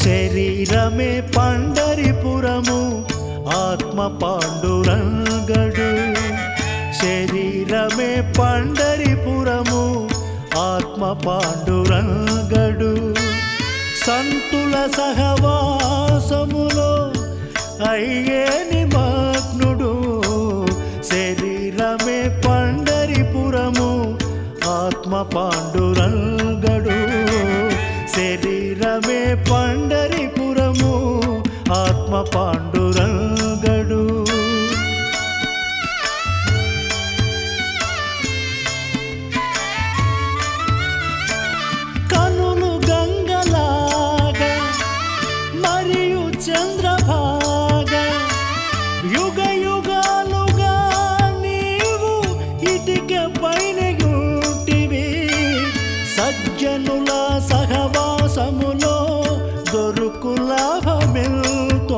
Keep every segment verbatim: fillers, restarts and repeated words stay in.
శరీరమే పండరిపురము ఆత్మ పాండురంగడు. శరీరమే పండరిపురము ఆత్మ పాండురంగడు. సంతుల సహవాసములో అయ్యే నిమగ్నుడు. శరీరమే పండరిపురము ఆత్మ పాండురంగడు. శరీరమే పండరిపురము ఆత్మ పాండురంగడు. కనులు గంగలాగా మరియు చంద్రభాగా యుగ యుగాలుగా నీవు ఇటిక పైన గుంటివి. సజ్జనుల సహవాసములో దొరుకు లాభమెంతో.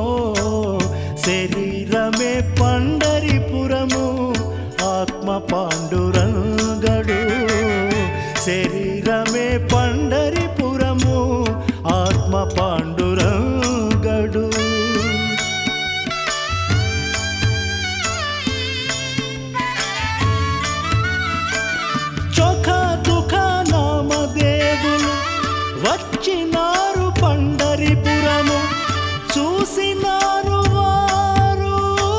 శరీరమే పండరిపురము ఆత్మ పాండురంగడు. శరీరమే పండరిపురము ఆత్మ పాండురంగడు. చొఖ దుఃఖ నామదేవులు వచ్చినారు పండరిపురము. చూసినారు వారు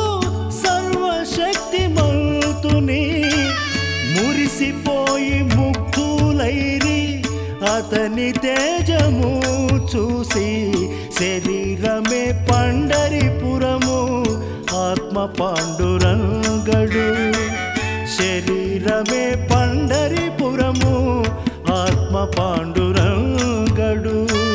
సర్వశక్తిమంతుని. మురిసిపోయి ముగ్ధులైరి అతని తేజము చూసి. శరీరమే పండరిపురము ఆత్మ పాండురంగడు. శరీరమే పండరిపురము ఆత్మ పాండురంగడు.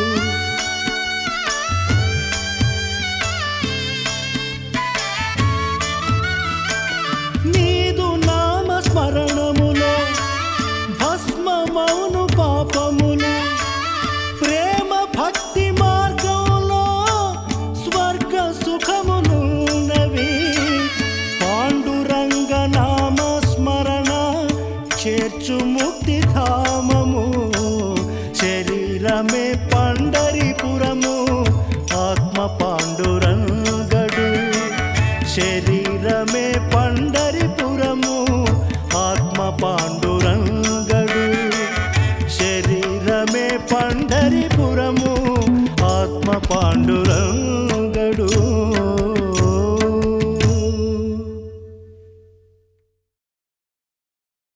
నీదు నామ స్మరణములో భస్మమౌను పాపములు. ప్రేమ భక్తి మార్గంలో స్వర్గ సుఖములున్నవి. పాండురంగ నామ స్మరణ చేర్చు ముక్తి ధామము. శరీరమే పండరిపురము ఆత్మ పాండురంగడు. శరీరమే పండరిపురము ఆత్మ పాండురంగడు. శరీరమే పండ